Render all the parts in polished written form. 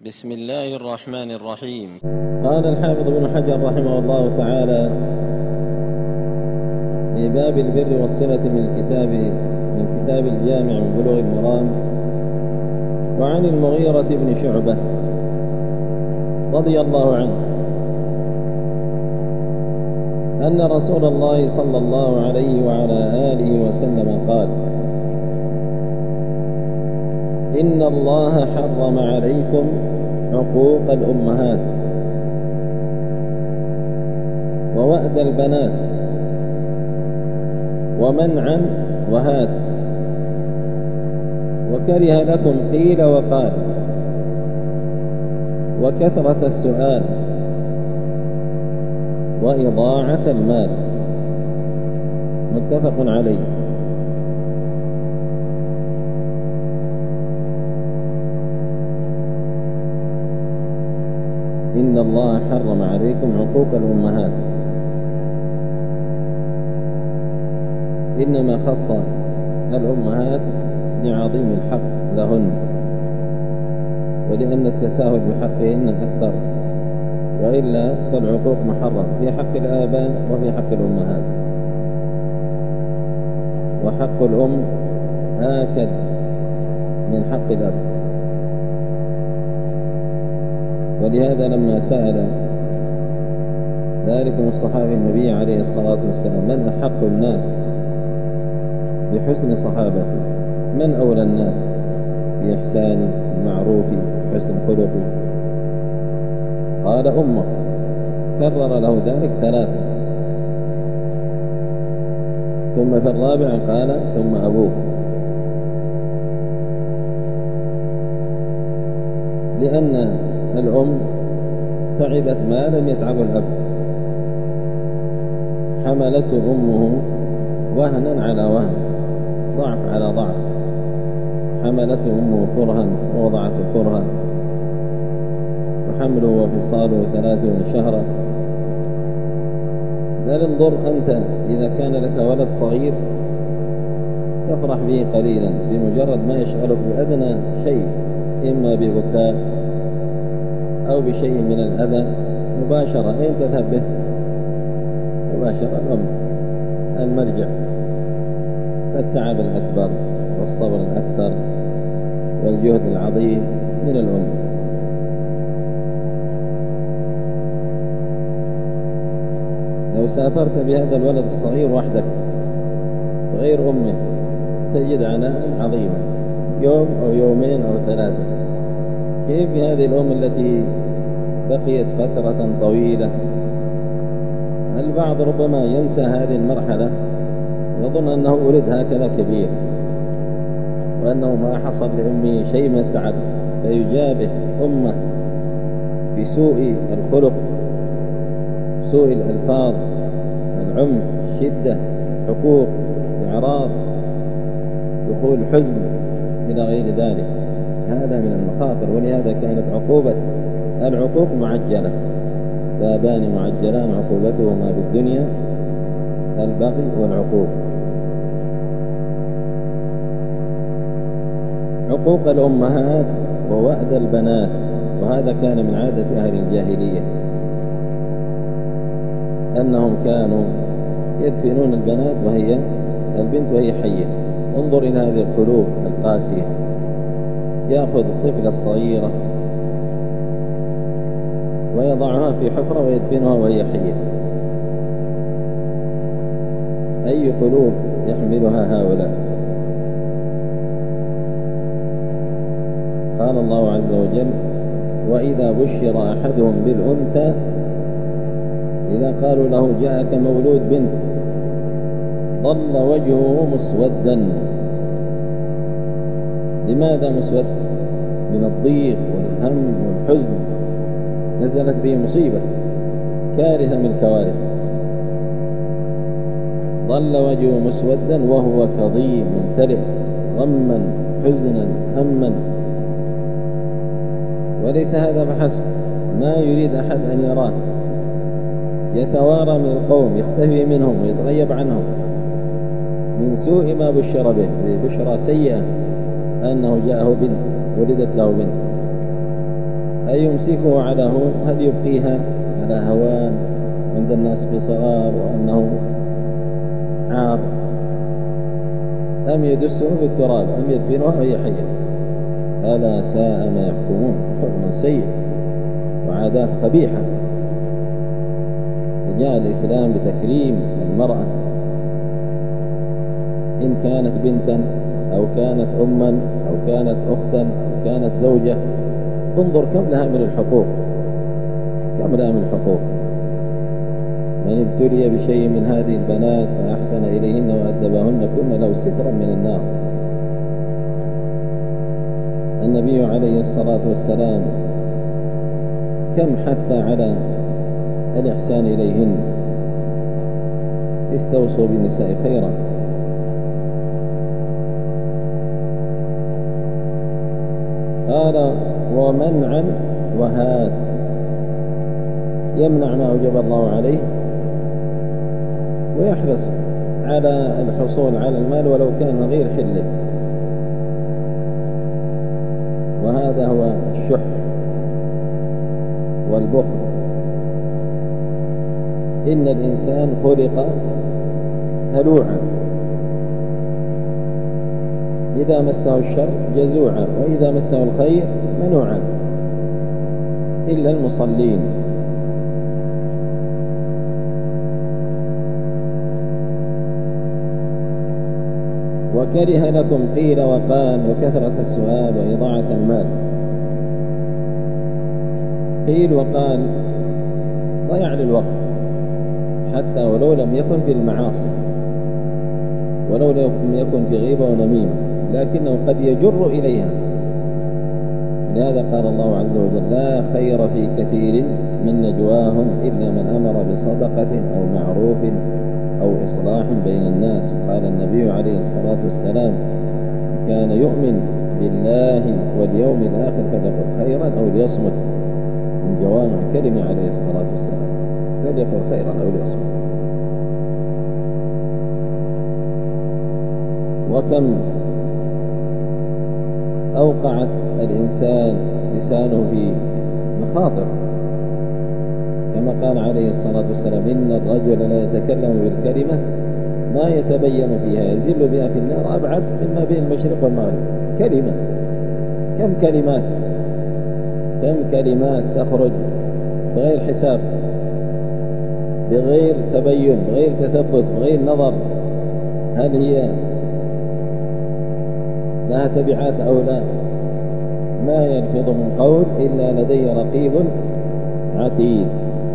بسم الله الرحمن الرحيم. قال الحافظ ابن حجر رحمه الله تعالى في باب البر والصلة من كتاب الجامع من بلوغ المرام: وعن المغيرة بن شعبة رضي الله عنه أن رسول الله صلى الله عليه وعلى آله وسلم قال: إن الله حرم عليكم عقوق الأمهات ووأد البنات ومنعا وهات، وكره لكم قيل وقال وكثرة السؤال وإضاعة المال. متفق عليه. إن الله حرم عليكم عقوق الأمهات، إنما خص الأمهات لعظيم الحق لهن ولأن التساهل بحقهن أكثر، وإلا فالعقوق محرم في حق الآباء وفي حق الأمهات، وحق الأم آكد من حق الأب. ولهذا لما سأل ذلك الصحابي النبي عليه الصلاة والسلام: من أحق الناس بحسن صحابته؟ من أولى الناس بإحسان المعروف بحسن خلقه؟ قال: أمه. كرر له ذلك 3، ثم في الرابع قال: ثم أبوه، لأن الأم تعبت ما لم يتعب الأب، حملته أمه وهنا على وهن، ضعف على ضعف، حملته أمه كرها ووضعته كرها، وحمله وفصاله 30 شهرا. بل انظر أنت إذا كان لك ولد صغير تفرح به قليلا بمجرد ما يشغلك بأدنى شيء، إما ببكاء أو بشيء من الأذى، مباشرة أين تذهب به؟ مباشرة الأم المرجع. التعب الأكبر والصبر الأكثر والجهد العظيم من الأم. لو سافرت بهذا الولد الصغير وحدك غير أمه تجد عناء عظيما، يوم أو يومين أو 3. كيف هذه الأم التي بقيت فترة طويلة؟ البعض ربما ينسى هذه المرحلة، يظن أنه ولد هكذا كبير وأنه ما حصل لأمه شيء من التعب، فيجابه أمه بسوء الخلق، سوء الألفاظ، العنف، الشدة، حقوق، إعراض، دخول حزن إلى غير ذلك. هذا من المخاطر. ولهذا كانت العقوق معجلة، بابان معجلان عقوبتهما بالدنيا: البغي والعقوق. عقوق الأمهات ووأد البنات، وهذا كان من عادة أهل الجاهلية، أنهم كانوا يدفنون البنات البنت وهي حية. انظر إلى هذه القلوب القاسية، يأخذ الطفلة الصغيرة ويضعها في حفرة ويدفنها وهي حية. أي قلوب يحملها هؤلاء؟ قال الله عز وجل: وإذا بشر أحدهم بالأنثى إذا قالوا له جاءك مولود بنت ظل وجهه مسودا. لماذا مسود؟ من الضيق والهم والحزن، نزلت به مصيبة، كارثة من الكوارث. ظل وجهه مسودا وهو كظيم ممتلئ غما حزنا هما. وليس هذا فحسب، ما يريد أحد أن يراه، يتوارى من القوم، يختفي منهم ويتغيب عنهم من سوء ما بشر به، ببشرى سيئة أنه جاءه بنت، ولدت له بنت. أيمسكه على هون؟ هل يبقيها على هوان عند الناس بصغار وأنه عار، أم يدسه في التراب، أم يدفنها وهي حية؟ ألا ساء ما يحكمون. حكم سيء وعادات قبيحة. جاء الإسلام بتكريم المرأة، إن كانت بنتا أو كانت أما أو كانت أختا أو كانت زوجة. انظر كم لها من الحقوق، كم لها من الحقوق. من ابتلي بشيء من هذه البنات فأحسن إليهن وأدبهن كن له سترا من النار. النبي عليه الصلاة والسلام كم حث على الإحسان إليهن. استوصوا بالنساء خيرا. قال ومنعا وهات، يمنع ما أوجب الله عليه ويحرص على الحصول على المال ولو كان غير حله، وهذا هو الشح والبخل. إن الإنسان خلق هلوعا، إذا مسه الشر جزوعا وإذا مسه الخير منوعا، إلا المصلين. وكره لكم قيل وقال وكثرة السؤال وإضاعة المال. قيل وقال ضيع للوقت، حتى ولو لم يكن في المعاصي، ولو لم يكن في غيبة ونميمة، لكنه قد يجر إليها. لهذا قال الله عز وجل لا خير في كثير من نجواهم إلا من أمر بصدقة أو معروف أو إصلاح بين الناس. قال النبي عليه الصلاة والسلام كان يؤمن بالله واليوم الآخر فليقل خيرا أو ليصمت. من جوامع كلمة عليه الصلاة والسلام، فليقل خيرا أو ليصمت. وكم أوقعت الإنسان لسانه في مخاطر، كما قال عليه الصلاة والسلام إن الرجل لا يتكلم بالكلمة ما يتبين فيها يزل بها في النار أبعد مما بين المشرق والمغرب. كلمة، كم كلمات، كم كلمات تخرج بغير حساب، بغير تبين، بغير تثبت، بغير نظر، هل هي لها تبعات أو لا. ما يلفظ من قول إلا لدي رقيب عتيد.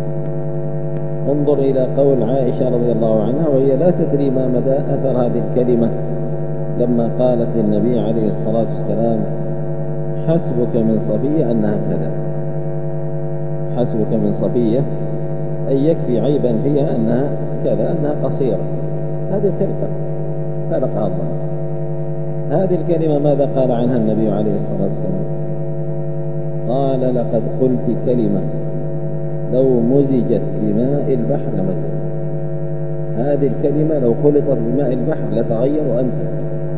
انظر إلى قول عائشة رضي الله عنها وهي لا تدري ما مدى أثر هذه الكلمة، لما قالت للنبي عليه الصلاة والسلام حسبك من صفية أنها كذا. حسبك من صفية أي يكفي عيبا فيها أنها كذا، أنها قصيرة. هذه خلقها الله. هذه الكلمة ماذا قال عنها النبي عليه الصلاة والسلام؟ قال لقد قلت كلمة لو مزجت بماء البحر لمزجت. هذه الكلمة لو خلطت بماء البحر لتغير وأنت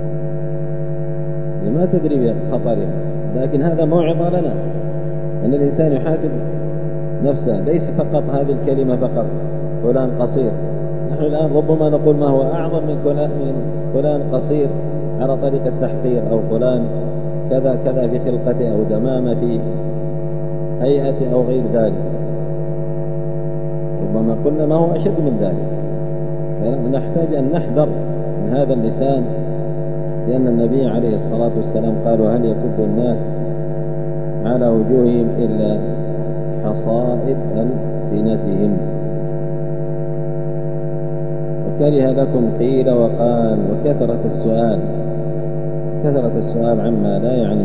لما تدري بخطرها. لكن هذا موعظة لنا أن الإنسان يحاسب نفسه، ليس فقط هذه الكلمة فقط فلان قصير. نحن الآن ربما نقول ما هو أعظم من فلان قصير على طريق التحقير، أو فلان كذا كذا في خلقته أو دمامة في هيئته أو غير ذلك. ربما قلنا ما هو أشد من ذلك. فنحتاج أن نحذر من هذا اللسان، لأن النبي عليه الصلاة والسلام قال هل يكب الناس على وجوههم إلا حصائد ألسنتهم. وكره لكم قيل وقال وكثرة السؤال، كثرة السؤال عما لا يعني.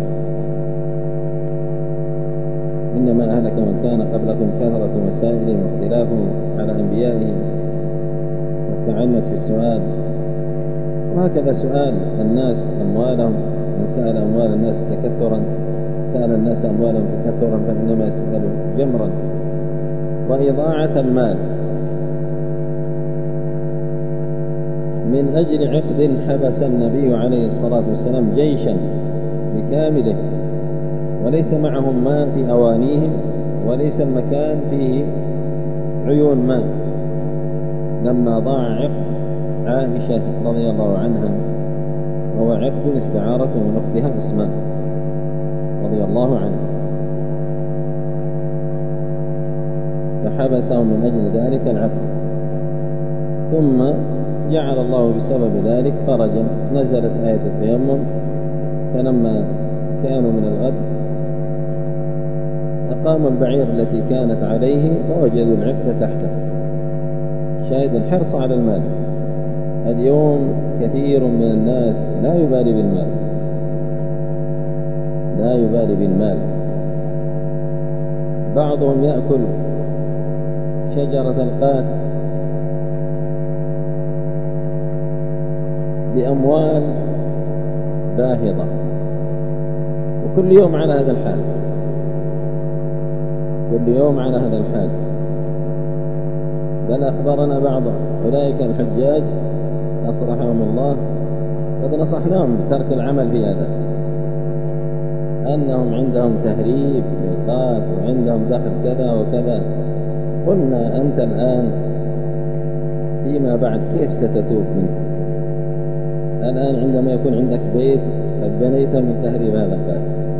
إنما أهلك من كان قبلكم كثرة مسائلهم واختلافهم على أنبيائهم والتعنت في السؤال. وهكذا سؤال الناس أموالهم، من سأل أموال الناس تكثرا سأل الناس أموالهم تكثرا فإنما يسأل جمرا. وإضاعة المال من أجل عقد حبس النبي عليه الصلاة والسلام جيشا بكامله وليس معهم ماء في أوانيهم، وليس المكان فيه عيون ماء. لما ضاع عقد عائشة رضي الله عنها، وهو عقد استعارته من أختها أسماء رضي الله عنها، فحبسهم من أجل ذلك العقد. ثم جعل الله بسبب ذلك فرجا، نزلت آية التيمم، فلما كانوا من الغد أقاموا البعير التي كانت عليه فوجدوا العقد تحته. شاهد الحرص على المال. اليوم كثير من الناس لا يبالي بالمال، لا يبالي بالمال. بعضهم يأكل شجرة القات بأموال باهظة، وكل يوم على هذا الحال، كل يوم على هذا الحال. بل أخبرنا بعض أولئك الحجاج أصلحهم الله، قد نصحناهم بترك العمل في هذا، أنهم عندهم تهريب بالقات وعندهم دخل كذا وكذا. قلنا أنت الآن فيما بعد كيف ستتوب منه؟ الآن عندما يكون عندك بيت قد بنيت من تهريب هذا القات،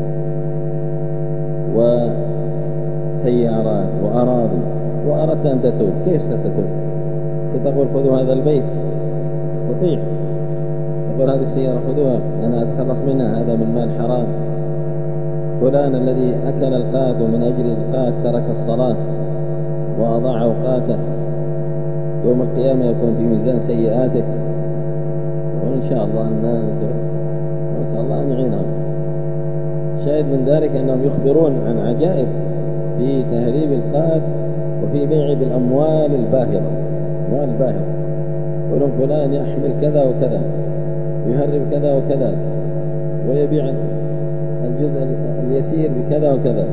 وسيارات وأراضي، وأردت أن تتوب، كيف ستتوب؟ ستقول خذوا هذا البيت، تستطيع تقول هذه السيارة خذوها أنا أتخلص منها، هذا من مال حرام. فلان الذي أكل القات ومن أجل القات ترك الصلاة وأضاع أوقاته، يوم القيامة يكون في ميزان سيئاته. وإن شاء الله أن نسأل الله أن يعينهم. شاهد من ذلك أنهم يخبرون عن عجائب في تهريب القات وفي بيع بالأموال الباهظة، أموال الباهظة. يقولون فلان يحمل كذا وكذا ويهرب كذا وكذا ويبيع الجزء اليسير بكذا وكذا،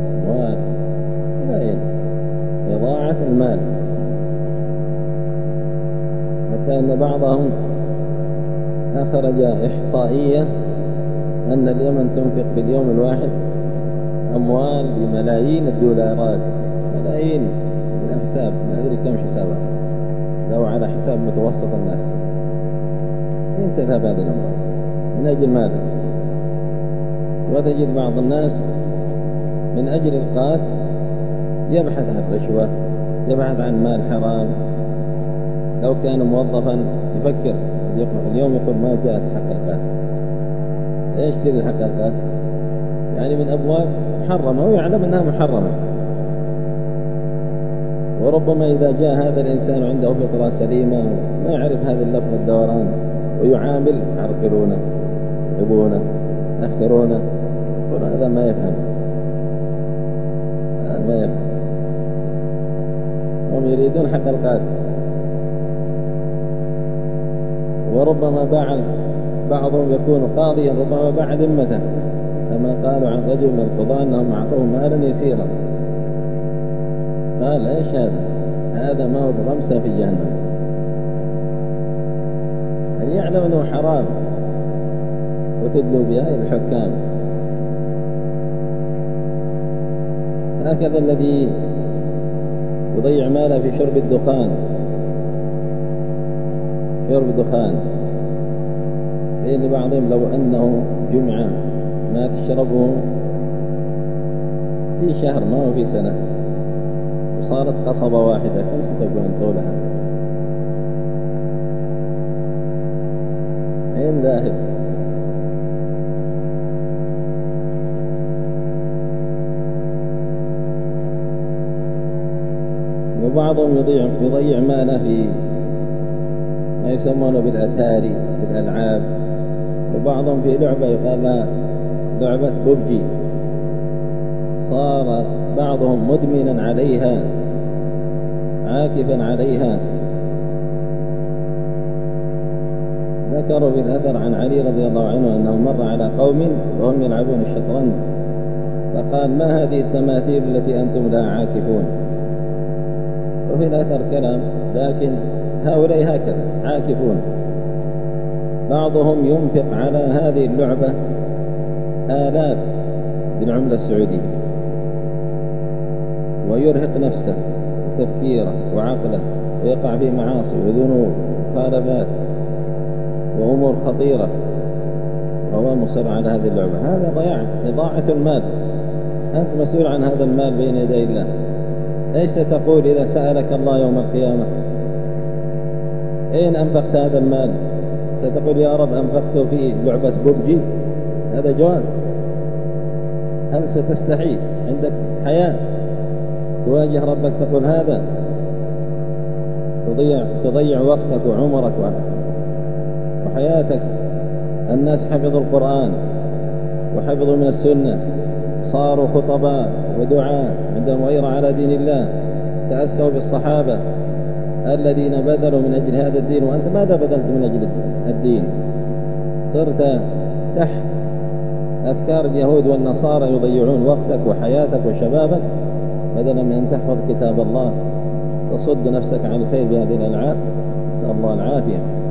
ولا إضاعة المال. حتى أن بعضهم أخرج إحصائية أن اليمن تنفق في اليوم الواحد أموال بملايين الدولارات، ملايين من الحساب، ما أدري كم حسابها لو على حساب متوسط الناس. وين تذهب هذه الأموال؟ من أجل ماذا؟ وتجد بعض الناس من أجل القات يبحث عن رشوة، يبحث عن مال حرام. لو كان موظفا يفكر اليوم يقول ما جاءت حقيقات، يشتري الحقيقات يعني من أبواب محرمة ويعلم أنها محرمة. وربما إذا جاء هذا الإنسان عنده فطرة سليمة ما يعرف هذا اللفظ الدوران ويعامل، يعرقلونه يبونه يخترونه، هذا ما يفهم، ما يفهم. هم يريدون حق القات. وربما باع بعضهم يكون قاضيا، ربما باع ذمته، كما قالوا عن رجل من القضاة أنهم أعطوه مالا يسيرا. قال إيش هذا؟ هذا ما هو رمسة في جهنم. هل يعلم أنه حرام وتدلوا بها إلى الحكام؟ هكذا الذي يضيع ماله في شرب الدخان، شرب الدخان، لأن بعضهم لو أنه جمعة ما تشربه في شهر ما هو في سنة، وصارت قصبة واحدة كم ستكون طولها؟ أين ذاهب؟ وبعضهم يضيع ماله في ما يسمونه بالأتاري، بالألعاب. وبعضهم في لعبة يقال لها لعبة ببجي، صار بعضهم مدمنا عليها عاكفا عليها. ذكروا في الأثر عن علي رضي الله عنه أنه مر على قوم وهم يلعبون الشطرنج، فقال ما هذه التماثيل التي أنتم لها عاكفون؟ وفي الأثر كلام، لكن هؤلاء هكذا عاكفون. بعضهم ينفق على هذه اللعبة آلاف بالعملة السعودية ويرهق نفسه تفكيره وعقله ويقع في معاصي وذنوب ومخالفات وأمور خطيرة وهو مصر على هذه اللعبة، هذا إضاعة المال. أنت مسؤول عن هذا المال بين يدي الله. ايش ستقول إذا سألك الله يوم القيامة؟ أين أنفقت هذا المال؟ ستقول يا رب أنفقته في لعبة ببجي؟ هذا جواب. هل ستستحي عندك حياة تواجه ربك تقول هذا؟ تضيع وقتك وعمرك وحياتك. الناس حفظوا القرآن وحفظوا من السنة، صاروا خطباء ودعاء عندهم غيرة على دين الله، تأسوا بالصحابة الذين بذلوا من أجل هذا الدين، وأنت ماذا بذلت من أجل الدين؟ صرت تحت أفكار اليهود والنصارى يضيعون وقتك وحياتك وشبابك، بدلا من أن تحفظ كتاب الله تصد نفسك عن الخير بهذه الألعاب. نسأل الله العافية.